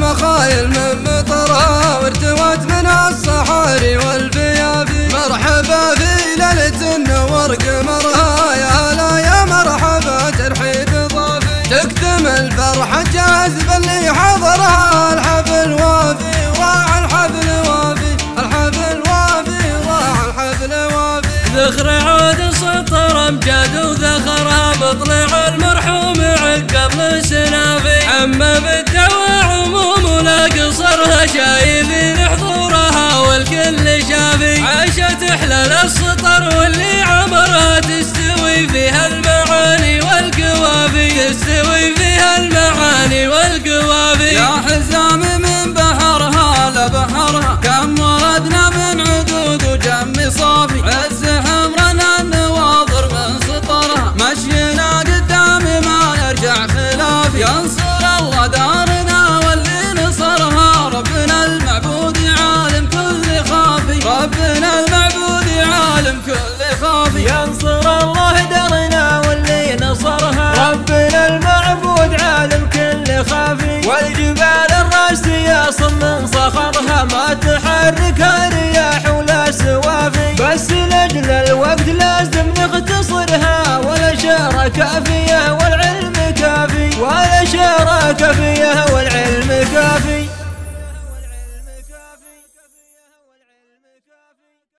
مخايل من مطرها وارتوت من الصحاري والفيافي. مرحبا في ليلة النور قمرها، يا هلا يا مرحبا ترحيب ضافي. تكتم الفرحة جاذب اللي حضرها، الحفل وافي راعى الحفل وافي، الحفل وافي راعى الحفل وافي. ذخر عود سطر امجاد وذخرها بطلع المرحوم عقب سنافي. عم بالدواء عموم ولا قصرها، شايلين حضورها والكل شافي. عاشت احلال السطر واللي عمرها، تستوي فيها المعاني والقوافي، تستوي فيها المعاني والقوافي. يا حزام من بحرها لبحرها، كم وردنا من عدود وجم صافي. عز حمرنا النواظر من سطرها، مشينا قدام ما يرجع خلافي. ينصر الله دارنا واللي نصرها، ربنا المعبود عالم كل خافي، ربنا المعبود عالم كل خافي. ينصر الله دارنا واللي نصرها، ربنا المعبود عالم كل خافي. والجبال الراسية صم صخرها، ما تحرك الرياح ولا سوافي. بس لأجل الوقت لازم نختصرها، ولا شارك